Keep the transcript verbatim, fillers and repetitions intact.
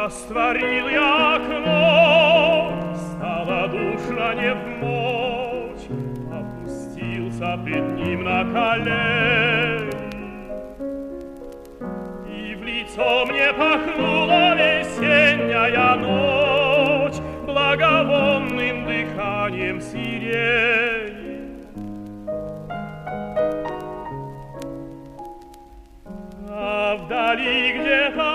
Растворил я окно, стало душно не в мочь, опустился пред ним на колени, и в лицо мне пахнула весенняя ночь благовонным дыханием сирени. А вдали где-то